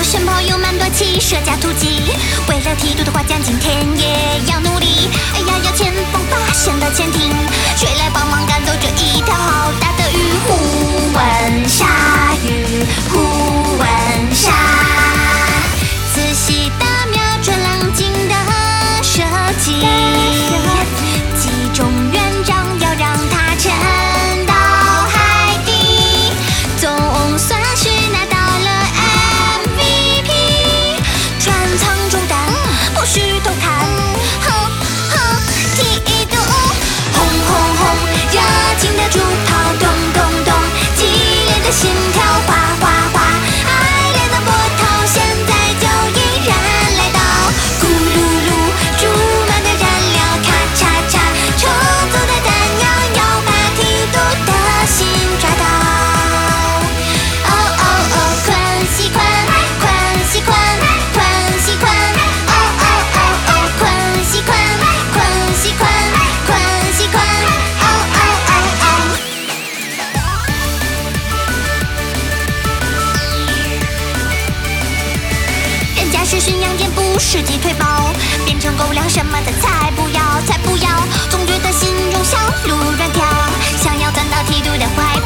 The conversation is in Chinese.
身旁有蛮多骑社交突击，为了梯度的话，将今天也要努力。哎呀呀，前方发现了潜艇，谁来帮忙赶走这一条好大的鱼？忽闻鲨鱼，忽闻鲨，仔细地瞄准浪径的设计，击中园长，要让它沉到海底，总算是拿到了 MVP。船舱中弹，不许偷看，哼哼，梯度，轰轰轰，热情的助跑，咚咚咚，激烈的心跳，哗哗哗，爱恋的波涛，现在就依然来到，咕噜噜，注满的燃料，咔嚓嚓，充足的弹药，要把梯度的心抓到。哦哦哦，困西困，困西困，困西困，哦哦哦哦，困西困，困西困，困西困，哦哦哦哦。人家是驯养点，不是鸡腿堡，变成狗粮什么的才不要，才不要，总觉得心中小鹿乱跳，想要钻到梯度的怀抱。